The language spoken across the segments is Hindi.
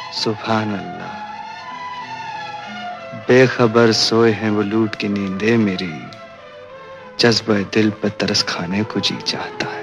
सुभान अल्लाह। बेखबर सोए हैं वो लूट की नींदे मेरी, जज्बा दिल पर तरस खाने को जी चाहता है।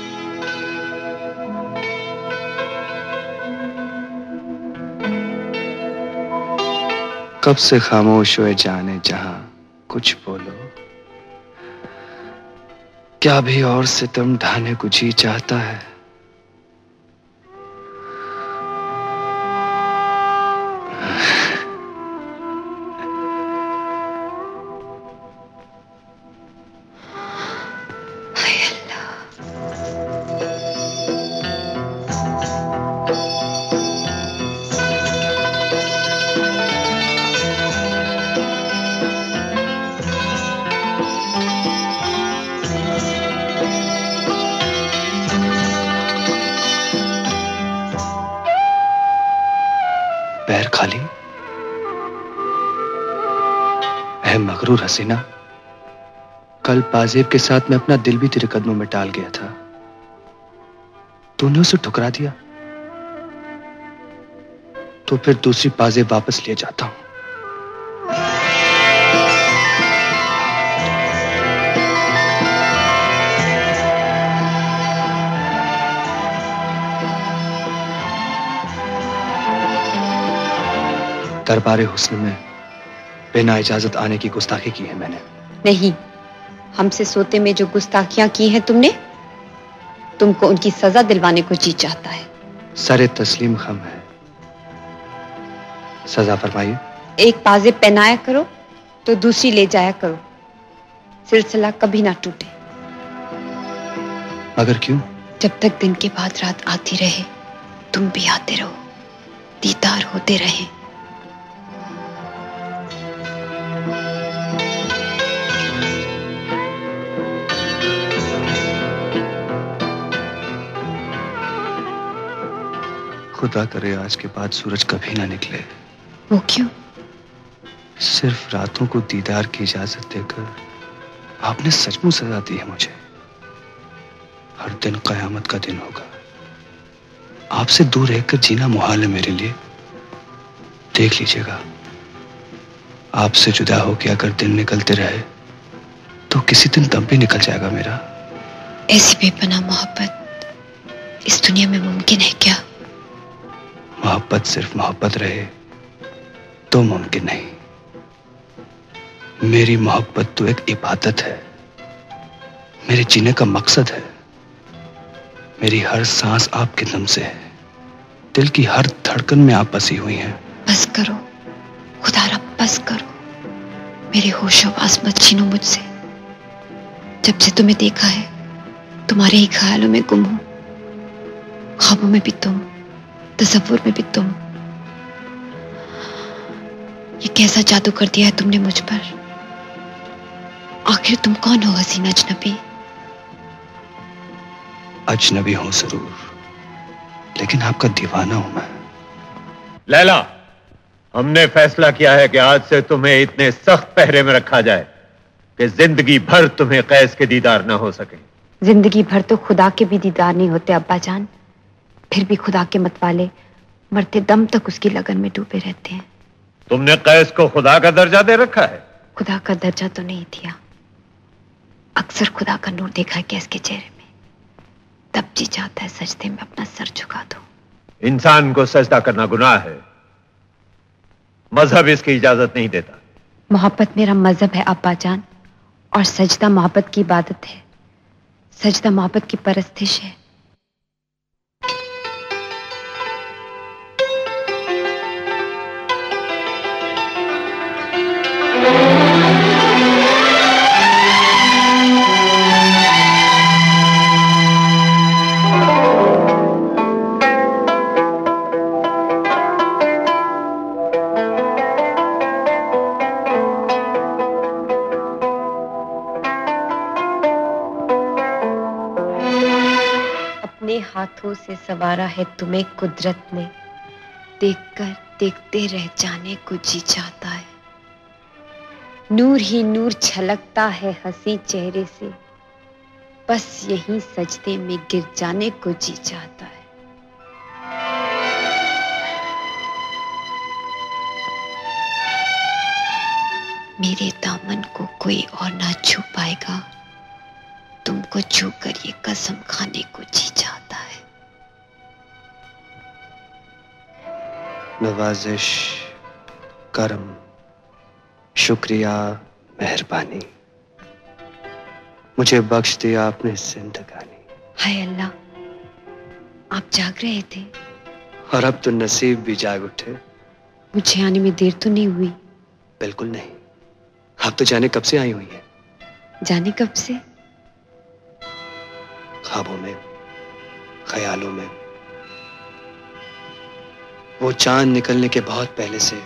कब से खामोश हुए जाने जहां, कुछ बोलो। क्या भी और सितम ढाने को जी चाहता है। पैर खाली? ऐ मगरूर हसीना, कल पाजेब के साथ मैं अपना दिल भी तेरे कदमों में डाल गया था, तूने उसे ठुकरा दिया, तो फिर दूसरी पाजेब वापस लिए जाता हूं। दरबारे हुस्न में बिना इजाजत आने की गुस्ताखी की है मैंने। नहीं, हमसे सोते में जो गुस्ताखियां की हैं तुमने, तुमको उनकी सजा दिलवाने को जी चाहता है। सरे तस्लीम खम है, सजा फरमाइए। एक पाजेब पहनाया करो तो दूसरी ले जाया करो, सिलसिला कभी ना टूटे। मगर क्यों? जब तक दिन के बाद रात आती रहे, तुम भी आते रहो, दीदार होते रहे। खुदा करे आज के बाद सूरज कभी ना निकले। वो क्यों? सिर्फ रातों को दीदार की इजाजत देकर आपने सचमुच सजा दी है मुझे। हर दिन कयामत का दिन होगा, आपसे दूर रहकर जीना मुहाल है मेरे लिए। देख लीजिएगा, आपसे जुदा होकर अगर दिन निकलते रहे तो किसी दिन दम भी निकल जाएगा मेरा। ऐसी बेपनाह मोहब्बत इस दुनिया में मुमकिन है क्या? मोहब्बत सिर्फ मोहब्बत रहे तो मुमकिन नहीं। मेरी मोहब्बत तो एक इबादत है, मेरे जीने का मकसद है। मेरी हर सांस आपके दम से है, दिल की हर धड़कन में आप बसी हुई हैं। बस करो खुदा रब, बस करो। मेरे होश-ओ-वास मत छीनो मुझसे। जब से तुम्हें देखा है, तुम्हारे ही ख्यालों में गुम हूं। ख्वाबों में भी तुम, तसव्वुर में भी तुम। ये कैसा जादू कर दिया है तुमने मुझ पर? आखिर तुम कौन हो हसीना अजनबी? अजनबी हूं जरूर, लेकिन आपका दीवाना हूं मैं। लैला, हमने फैसला किया है कि आज से तुम्हें इतने सख्त पहरे में रखा जाए कि जिंदगी भर तुम्हें कैस के दीदार ना हो सके। जिंदगी भर तो खुदा के भी दीदार नहीं होते अब्बा जान। फिर भी खुदा के मतवाले मरते दम तक उसकी लगन में डूबे रहते हैं। तुमने कैस को खुदा का दर्जा दे रखा है? खुदा का दर्जा तो नहीं दिया, अक्सर खुदा का नूर देखा है कैस के चेहरे में। तब जी चाहता है सजदे में अपना सर झुका दो। इंसान को सजदा करना गुनाह है, मजहब इसकी इजाजत नहीं देता। मोहब्बत मेरा मजहब है अब्बा जान, और सजदा मोहब्बत की इबादत है। सजदा मोहब्बत की परस्तिश है। अपने हाथों से सवारा है तुम्हें कुदरत ने, देखकर देखते रह जाने को जी चाहता है। नूर ही नूर छलकता है हंसी चेहरे से, बस यही सजदे में गिर जाने को जी चाहता है। मेरे दामन को कोई और ना छू पाएगा। तुमको छू कर ये कसम खाने को जी चाहता है। नवाजिश, करम, शुक्रिया, मेहरबानी, मुझे बख्श दिया आपने जिंदगानी। हाय अल्लाह, आप जाग रहे थे और अब तो नसीब भी जाग उठे। मुझे आने में देर तो नहीं हुई? बिल्कुल नहीं, आप तो जाने कब से आई हुई हैं। जाने कब से? ख्वाबों में, ख्यालों में। वो चांद निकलने के बहुत पहले से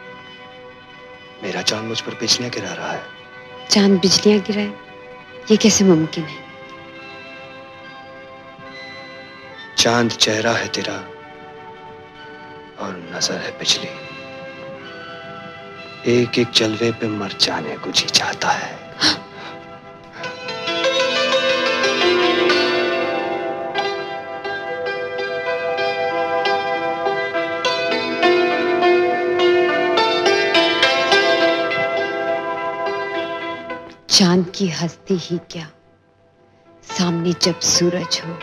मेरा चांद मुझ पर बिजलियां गिरा रहा है। चांद बिजलियां गिराए, ये कैसे मुमकिन है? चांद चेहरा है तेरा और नजर है बिजली। एक एक जलवे पे मर जाने को जी चाहता है। चांद की हस्ती ही क्या, सामने जब सूरज हो,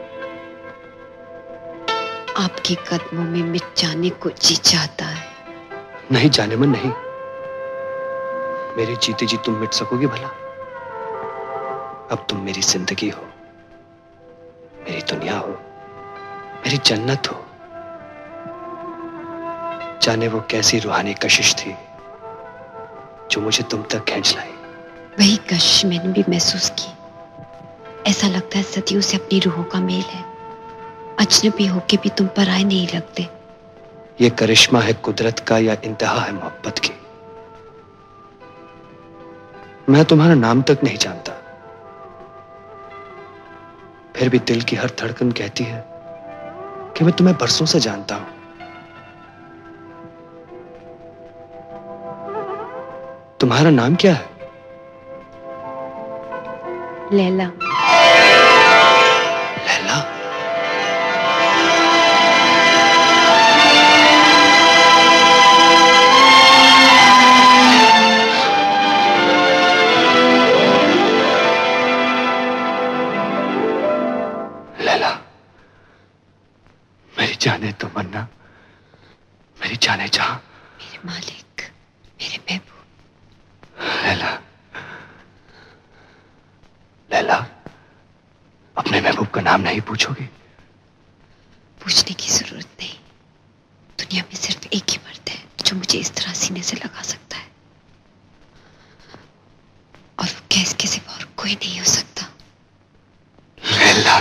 आपके कदमों में मिट जाने को जी चाहता है। नहीं जाने मन नहीं, मेरे जीते जी तुम मिट सकोगे भला? अब तुम मेरी जिंदगी हो, मेरी दुनिया हो, मेरी जन्नत हो। जाने वो कैसी रूहानी कशिश थी जो मुझे तुम तक खींच लाई। वही कशिश मैंने भी महसूस की। ऐसा लगता है सदियों से अपनी रूहों का मेल है। अजनबी होके भी तुम पराए नहीं लगते। ये करिश्मा है कुदरत का या इंतहा है मोहब्बत की? मैं तुम्हारा नाम तक नहीं जानता, फिर भी दिल की हर धड़कन कहती है कि मैं तुम्हें बरसों से जानता हूं। तुम्हारा नाम क्या है? लैला। लैला? लैला, मेरी जाने तमन्ना, मेरी जाने जहां, मेरे मालिक, मेरे महबूब। लैला, लैला, अपने महबूब का नाम नहीं पूछोगी? पूछने की जरूरत नहीं। दुनिया में सिर्फ एक ही मर्द है जो मुझे इस तरह सीने से लगा सकता है, और वो कैस के सिवा और कोई नहीं हो सकता। लैला,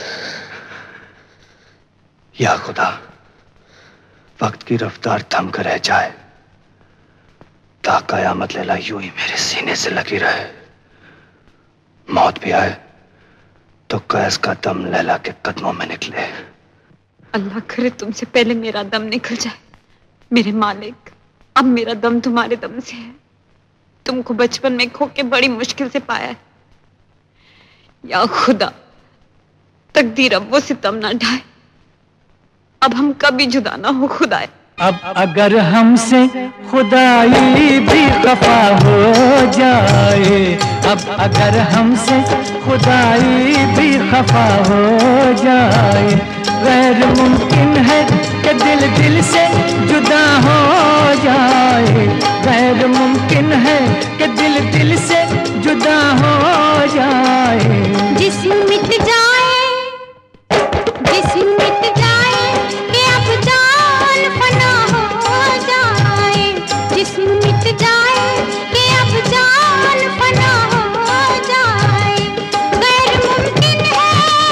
या खुदा, वक्त की रफ्तार थम कर रह जाए, ता कयामत लैला यूं ही मेरे सीने से लगी रहे। मौत भी आए तो कैस का दम लैला के कदमों में निकले। अल्लाह करे तुमसे पहले मेरा दम निकल जाए। मेरे मालिक, अब मेरा दम तुम्हारे दम से है। तुमको बचपन में खो के बड़ी मुश्किल से पाया है। या खुदा, तकदीर अब वो सितम ना ढाए। अब हम कभी जुदा ना हो खुदाए। अब अगर हमसे खुदाई भी खफा हो जाए, अब अगर हमसे खुदाई भी खफा हो जाए, गैर मुमकिन है कि दिल दिल से जुदा हो जाए। गैर मुमकिन है कि दिल दिल से जुदा हो जाए। जिस्म मिट जाए, जिस्म मिट जाए कि अब जान फना हो जाए। जिस्म मिट जाए कि अब जान फना हो जाए। गैर मुमकिन है,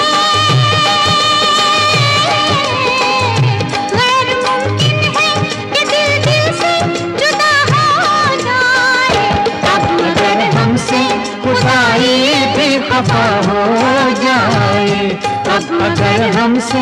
गैर मुमकिन है कि दिल दिल से जुदा हो जाए। अब अगर हमसे खुदाई भी खफा हो जाए, अब अगर हमसे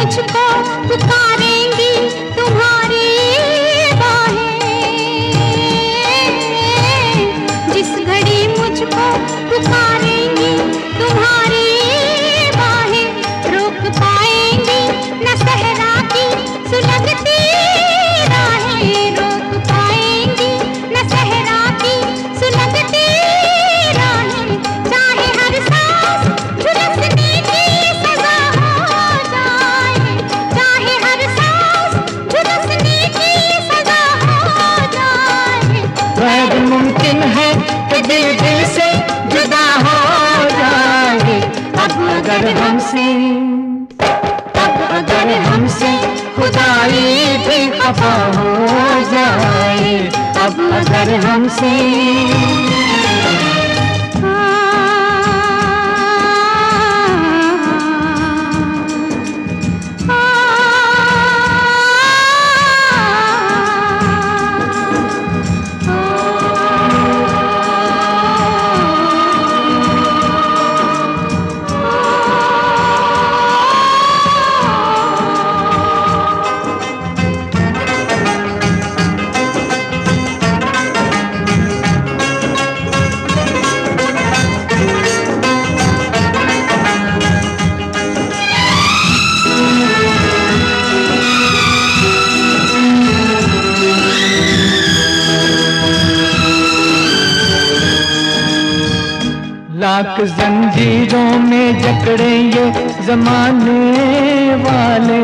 मुझको पुकारेंगी तुम्हारी बाहें, जिस घड़ी मुझको पुकारेंगी तुम्हारी बाहें, रोक पाएंगी न सहरा की सुलगती राहें, रोक पाएंगी न सहरा की सुलगती राहें, चाहे हर सांस झुलसने की सजा हो जाए, चाहे हर सांस झुलसने की सजा हो जाए। गैर मुमकिन है कि दिल दिल से जुदा हो जाए। अब अगर हमसे खुदाई भी खफा हो जाए, अब अगर हमसे लाख जंजीरों में जकड़े ये जमाने वाले,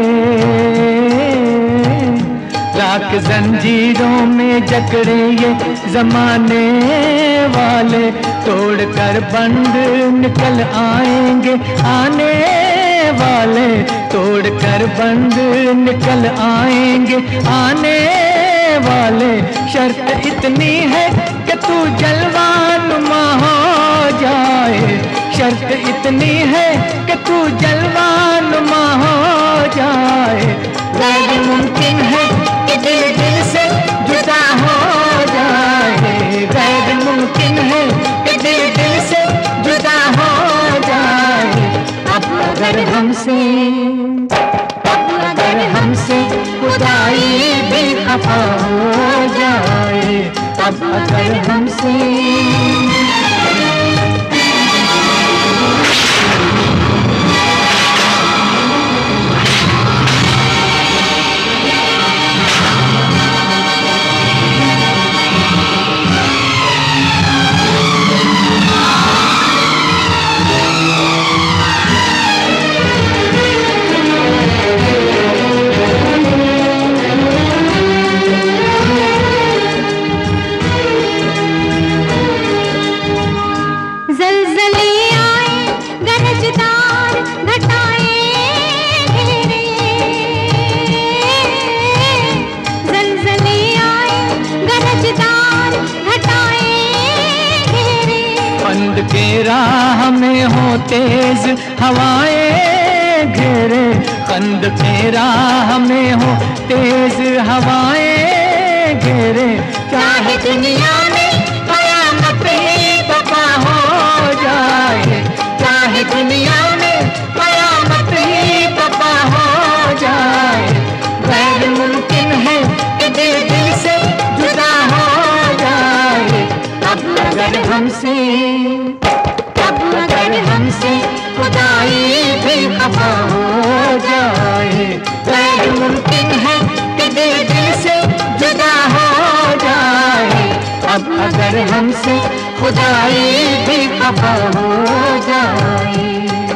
लाख जंजीरों में जकड़े ये जमाने वाले, तोड़ कर बंद निकल आएंगे आने वाले, तोड़ कर बंद निकल आएंगे आने वाले। शर्त इतनी है कि तू जलवानुमा हो जाए, शर्त इतनी है कि तू जलवानुमा हो जाए। गैर मुमकिन है कि दिल दिल से जुदा हो जाए, गैर मुमकिन है कि दिल दिल से जुदा हो जाए। अब अगर हमसे खुदाई भी खफा हो जाए, अब अगर हमसे के राह में हो तेज हवाएं घेरे, खंड के राह में हो तेज हवाएं घेरे। चाहे दुनिया में कयामत ही बपा हो जाए, चाहे दुनिया में कयामत ही बपा हो जाए। गैर मुमकिन है कि दिल दिल से जुदा हो जाए। अब अगर हमसे खुदाई भी खफा हो जाए, गैर मुमकिन है कि दिल दिल से जुदा हो जाए। अब अगर हमसे खुदाई भी खफा हो जाए।